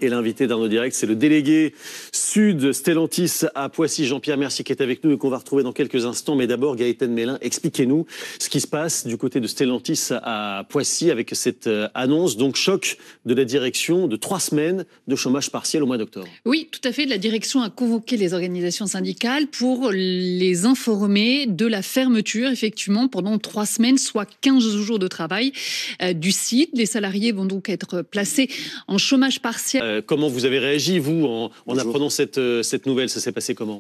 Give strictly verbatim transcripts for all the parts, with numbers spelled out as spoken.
Et l'invité d'Arnaud Direct, c'est le délégué sud Stellantis à Poissy, Jean-Pierre Mercier, qui est avec nous et qu'on va retrouver dans quelques instants. Mais d'abord, Gaëtan Mélin, expliquez-nous ce qui se passe du côté de Stellantis à Poissy avec cette annonce, donc choc de la direction de trois semaines de chômage partiel au mois d'octobre. Oui, tout à fait. La direction a convoqué les organisations syndicales pour les informer de la fermeture, effectivement, pendant trois semaines, soit quinze jours de travail euh, du site. Les salariés vont donc être placés en chômage partiel. Euh, comment vous avez réagi, vous, en, en apprenant cette, euh, cette nouvelle? Ça s'est passé comment?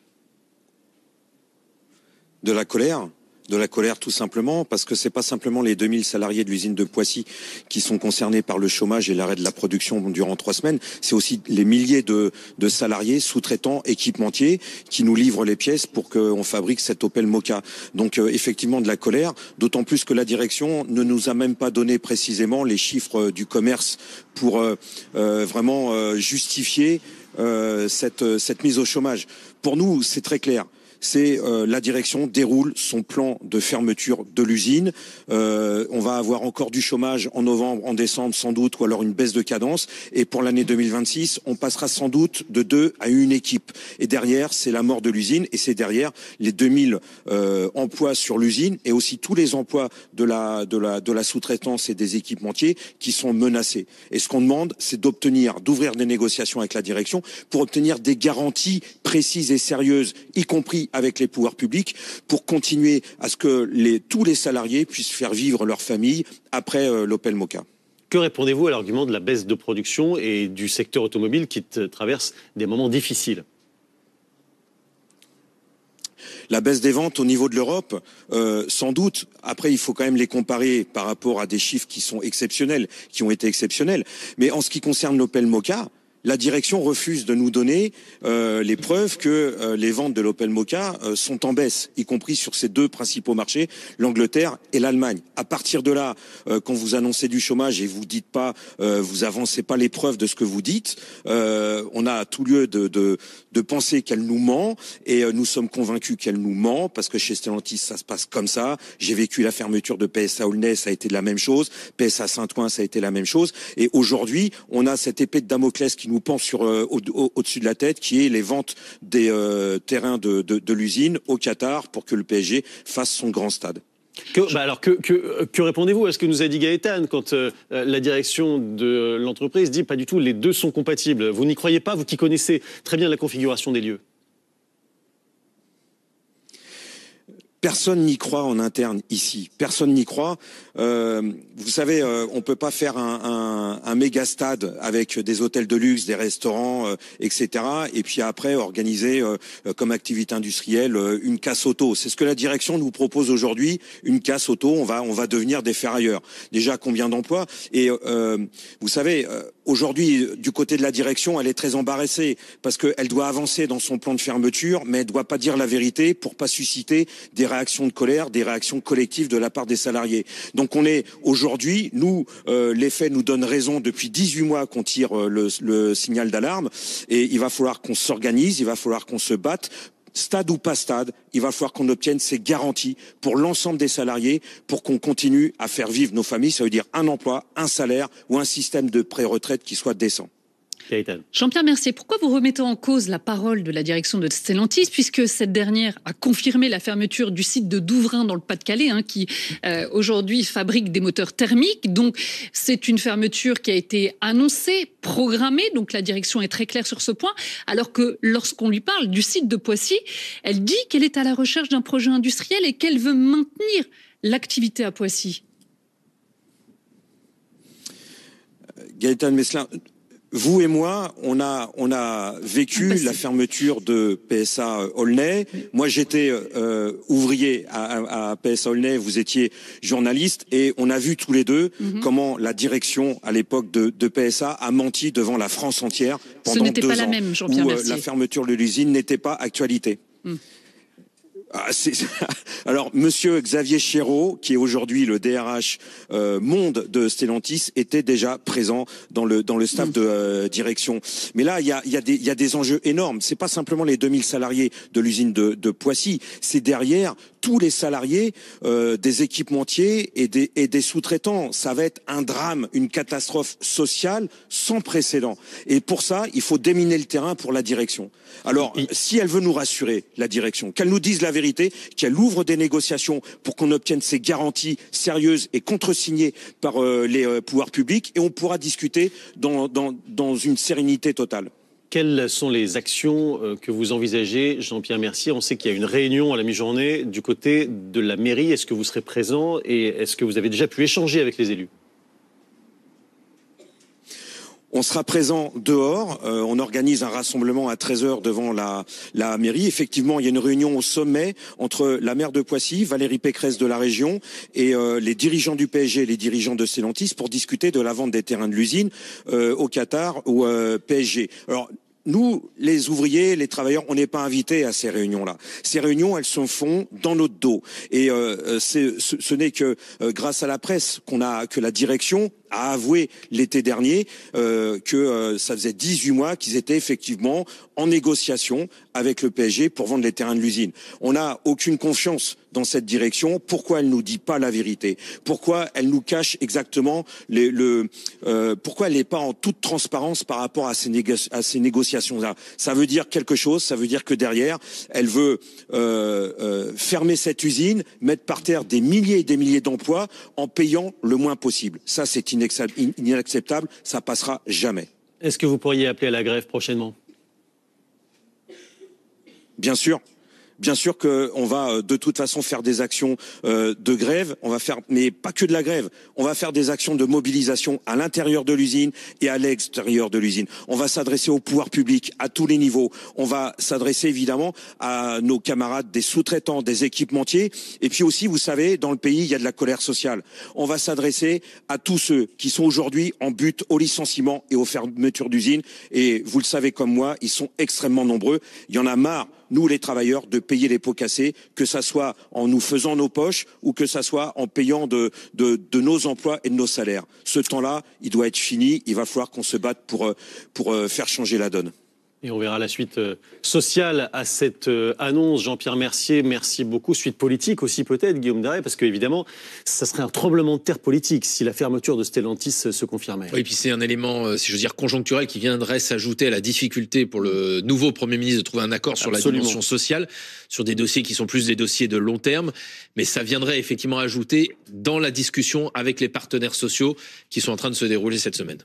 De la colère. De la colère tout simplement, parce que c'est pas simplement les deux mille salariés de l'usine de Poissy qui sont concernés par le chômage et l'arrêt de la production durant trois semaines, c'est aussi les milliers de, de salariés, sous-traitants, équipementiers qui nous livrent les pièces pour qu'on fabrique cette Opel Mokka. Donc euh, effectivement de la colère, d'autant plus que la direction ne nous a même pas donné précisément les chiffres du commerce pour euh, euh, vraiment euh, justifier euh, cette, cette mise au chômage. Pour nous, c'est très clair. C'est euh, la direction déroule son plan de fermeture de l'usine. Euh, on va avoir encore du chômage en novembre, en décembre sans doute, ou alors une baisse de cadence. Et pour l'année deux mille vingt-six, on passera sans doute de deux à une équipe. Et derrière, c'est la mort de l'usine. Et c'est derrière les deux mille euh, emplois sur l'usine et aussi tous les emplois de la de la de la sous-traitance et des équipementiers qui sont menacés. Et ce qu'on demande, c'est d'obtenir, d'ouvrir des négociations avec la direction pour obtenir des garanties précises et sérieuses, y compris avec les pouvoirs publics, pour continuer à ce que les, tous les salariés puissent faire vivre leur famille après euh, l'Opel Mokka. Que répondez-vous à l'argument de la baisse de production et du secteur automobile qui traverse des moments difficiles? La baisse des ventes au niveau de l'Europe, euh, sans doute. Après, il faut quand même les comparer par rapport à des chiffres qui sont exceptionnels, qui ont été exceptionnels. Mais en ce qui concerne l'Opel Mokka, la direction refuse de nous donner euh, les preuves que euh, les ventes de l'Opel Mokka euh, sont en baisse, y compris sur ces deux principaux marchés, l'Angleterre et l'Allemagne. À partir de là, euh, quand vous annoncez du chômage et vous dites pas, euh, vous avancez pas les preuves de ce que vous dites, euh, on a tout lieu de, de, de penser qu'elle nous ment, et euh, nous sommes convaincus qu'elle nous ment parce que chez Stellantis ça se passe comme ça. J'ai vécu la fermeture de P S A Aulnay, ça a été de la même chose. P S A Saint-Ouen, ça a été la même chose. Et aujourd'hui, on a cette épée de Damoclès qui nous pend sur euh, au, au, au-dessus de la tête, qui est les ventes des euh, terrains de, de, de l'usine au Qatar pour que le P S G fasse son grand stade. Que, bah alors que, que, que répondez-vous à ce que nous a dit Gaëtan quand euh, la direction de l'entreprise dit pas du tout, les deux sont compatibles? Vous n'y croyez pas, vous qui connaissez très bien la configuration des lieux? Personne n'y croit en interne ici. Personne n'y croit. Euh, vous savez, euh, on peut pas faire un, un, un méga stade avec des hôtels de luxe, des restaurants, euh, et cetera. Et puis après organiser euh, comme activité industrielle euh, une casse auto. C'est ce que la direction nous propose aujourd'hui. Une casse auto. On va on va devenir des ferrailleurs. Déjà combien d'emplois? Et euh, vous savez, euh, aujourd'hui du côté de la direction, elle est très embarrassée parce qu'elle doit avancer dans son plan de fermeture, mais elle doit pas dire la vérité pour pas susciter des réactions de colère, des réactions collectives de la part des salariés. Donc on est aujourd'hui, nous, euh, les faits nous donnent raison depuis dix-huit mois qu'on tire euh, le, le signal d'alarme, et il va falloir qu'on s'organise, il va falloir qu'on se batte. Stade ou pas stade, il va falloir qu'on obtienne ces garanties pour l'ensemble des salariés, pour qu'on continue à faire vivre nos familles. Ça veut dire un emploi, un salaire ou un système de pré-retraite qui soit décent. Jean-Pierre Mercier, pourquoi vous remettez en cause la parole de la direction de Stellantis, puisque cette dernière a confirmé la fermeture du site de Douvrin dans le Pas-de-Calais, hein, qui euh, aujourd'hui fabrique des moteurs thermiques. Donc c'est une fermeture qui a été annoncée, programmée, donc la direction est très claire sur ce point, alors que lorsqu'on lui parle du site de Poissy, elle dit qu'elle est à la recherche d'un projet industriel et qu'elle veut maintenir l'activité à Poissy. Gaëtan Meslin, vous et moi, on a on a vécu la fermeture de P S A Aulnay. Moi, j'étais euh, ouvrier à, à P S A Aulnay. Vous étiez journaliste, et on a vu tous les deux mm-hmm. comment la direction à l'époque de, de P S A a menti devant la France entière pendant deux ans. Ce n'était pas la même, Jean-Pierre où Mercier. La fermeture de l'usine n'était pas actualité. Mm. Ah, c'est... Alors, Monsieur Xavier Chéreau, qui est aujourd'hui le D R H euh, monde de Stellantis, était déjà présent dans le dans le staff de euh, direction. Mais là, il y a il y a des il y a des enjeux énormes. C'est pas simplement les deux mille salariés de l'usine de, de Poissy. C'est derrière tous les salariés euh, des équipementiers et des, et des sous-traitants. Ça va être un drame, une catastrophe sociale sans précédent. Et pour ça, il faut déminer le terrain pour la direction. Alors, et... si elle veut nous rassurer, la direction, qu'elle nous dise la vérité, qu'elle ouvre des négociations pour qu'on obtienne ces garanties sérieuses et contresignées par euh, les euh, pouvoirs publics, et on pourra discuter dans, dans, dans une sérénité totale. Quelles sont les actions que vous envisagez, Jean-Pierre Mercier? On sait qu'il y a une réunion à la mi-journée du côté de la mairie. Est-ce que vous serez présent et est-ce que vous avez déjà pu échanger avec les élus? On sera présent dehors. Euh, on organise un rassemblement à treize heures devant la, la mairie. Effectivement, il y a une réunion au sommet entre la maire de Poissy, Valérie Pécresse de la région, et euh, les dirigeants du P S G et les dirigeants de Stellantis pour discuter de la vente des terrains de l'usine euh, au Qatar ou euh, P S G. Alors, nous, les ouvriers, les travailleurs, on n'est pas invités à ces réunions-là. Ces réunions, elles se font dans notre dos. Et euh, c'est, ce, ce n'est que euh, grâce à la presse qu'on a, que la direction a avoué l'été dernier euh, que euh, ça faisait dix-huit mois qu'ils étaient effectivement en négociation avec le P S G pour vendre les terrains de l'usine. On n'a aucune confiance dans cette direction. Pourquoi elle nous dit pas la vérité? Pourquoi elle nous cache exactement les, le euh, pourquoi elle n'est pas en toute transparence par rapport à ces, négo- à ces négociations-là? Ça veut dire quelque chose. Ça veut dire que derrière, elle veut euh, euh, fermer cette usine, mettre par terre des milliers et des milliers d'emplois en payant le moins possible. Ça, c'est inacceptable, ça passera jamais. Est-ce que vous pourriez appeler à la grève prochainement? Bien sûr. Bien sûr qu'on va de toute façon faire des actions euh, de grève, on va faire, mais pas que de la grève, on va faire des actions de mobilisation à l'intérieur de l'usine et à l'extérieur de l'usine. On va s'adresser au pouvoir public à tous les niveaux. On va s'adresser évidemment à nos camarades des sous-traitants, des équipementiers. Et puis aussi, vous savez, dans le pays, il y a de la colère sociale. On va s'adresser à tous ceux qui sont aujourd'hui en butte au licenciement et aux fermetures d'usines. Et vous le savez comme moi, ils sont extrêmement nombreux. Il y en a marre, nous les travailleurs, de payer les pots cassés, que ça soit en nous faisant nos poches ou que ça soit en payant de, de, de nos emplois et de nos salaires. Ce temps-là, il doit être fini. Il va falloir qu'on se batte pour, pour faire changer la donne. Et on verra la suite sociale à cette annonce. Jean-Pierre Mercier, merci beaucoup. Suite politique aussi peut-être, Guillaume Darey, parce qu'évidemment, ça serait un tremblement de terre politique si la fermeture de Stellantis se confirmait. Oui, et puis c'est un élément, si je veux dire, conjoncturel qui viendrait s'ajouter à la difficulté pour le nouveau Premier ministre de trouver un accord sur Absolument. La dimension sociale, sur des dossiers qui sont plus des dossiers de long terme. Mais ça viendrait effectivement ajouter dans la discussion avec les partenaires sociaux qui sont en train de se dérouler cette semaine.